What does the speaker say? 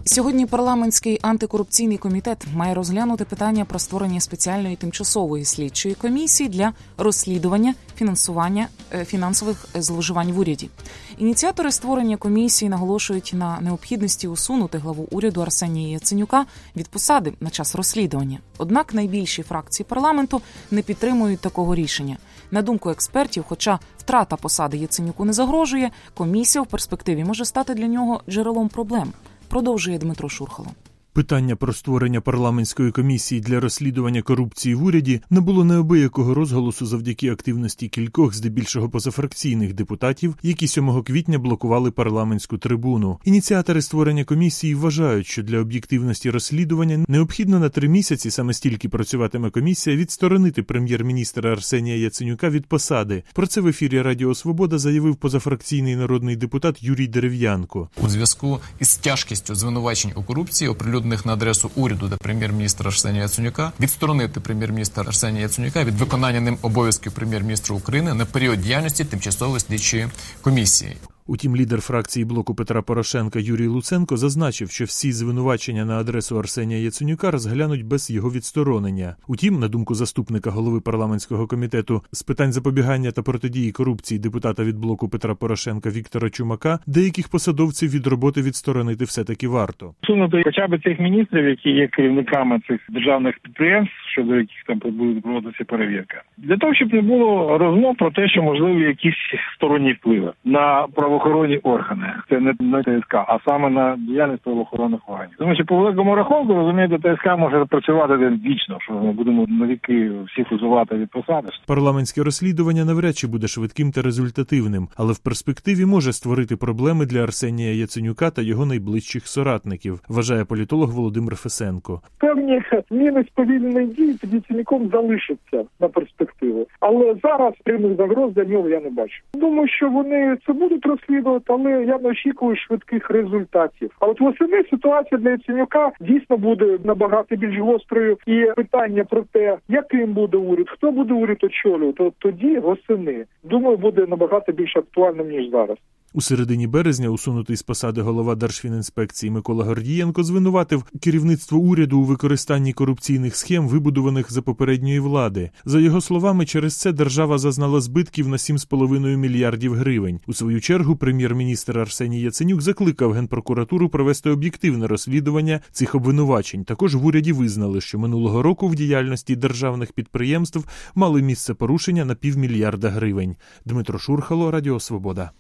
Сьогодні парламентський антикорупційний комітет має розглянути питання про створення спеціальної тимчасової слідчої комісії для розслідування фінансування фінансових зловживань в уряді. Ініціатори створення комісії наголошують на необхідності усунути главу уряду Арсенія Яценюка від посади на час розслідування. Однак найбільші фракції парламенту не підтримують такого рішення. На думку експертів, хоча втрата посади Яценюку не загрожує, комісія в перспективі може стати для нього джерелом проблем. Продовжує Дмитро Шурхало. Питання про створення парламентської комісії для розслідування корупції в уряді набуло неабиякого розголосу завдяки активності кількох, здебільшого позафракційних депутатів, які 7 квітня блокували парламентську трибуну. Ініціатори створення комісії вважають, що для об'єктивності розслідування необхідно на 3 місяці, саме стільки працюватиме комісія, відсторонити прем'єр-міністра Арсенія Яценюка від посади. Про це в ефірі Радіо Свобода заявив позафракційний народний депутат Юрій Дерев'янко. У зв'язку із тяжкістю звинувачень у корупції, оприлюднених на адресу уряду та прем'єр-міністра Арсенія Яценюка, відсторонити прем'єр-міністра Арсенія Яценюка від виконання ним обов'язків прем'єр-міністра України на період діяльності тимчасової слідчої комісії. Утім, лідер фракції блоку Петра Порошенка Юрій Луценко зазначив, що всі звинувачення на адресу Арсенія Яценюка розглянуть без його відсторонення. Утім, на думку заступника голови парламентського комітету з питань запобігання та протидії корупції депутата від блоку Петра Порошенка Віктора Чумака, деяких посадовців від роботи відсторонити все-таки варто. Сунути хоча б цих міністрів, які є керівниками цих державних підприємств, щодо яких там буде проводитися перевірка. Для того, щоб не було розмов про те, що можливі якісь сторонні впливи на правоохоронні органи. Це не на ТСК, а саме на діяльність правоохоронних органів. Тому що по великому рахунку, розумієте, ТСК може працювати вічно, що ми будемо навіки всіх узувати від посади. Парламентське розслідування навряд чи буде швидким та результативним, але в перспективі може створити проблеми для Арсенія Яценюка та його найближчих соратників, вважає політолог Володимир Фесенко. Певні зміни сповільненої дії під Яценюком залишаться на перспективу. Але зараз прямих загроз для нього я не бачу. Думаю, що вони це будуть розслідувати, але я не очікую швидких результатів. А от восени ситуація для Яценюка дійсно буде набагато більш гострою. І питання про те, яким буде уряд, хто буде уряд очолювати, то тоді восени, думаю, буде набагато більш актуальним, ніж зараз. У середині березня усунутий з посади голова Держфінінспекції Микола Гордієнко звинуватив керівництво уряду у використанні корупційних схем, вибудованих за попередньої влади. За його словами, через це держава зазнала збитків на 7,5 мільярдів гривень. У свою чергу прем'єр-міністр Арсеній Яценюк закликав Генпрокуратуру провести об'єктивне розслідування цих обвинувачень. Також в уряді визнали, що минулого року в діяльності державних підприємств мали місце порушення на 500 мільярда гривень. Дмитро Шурхало, Радіо Свобода.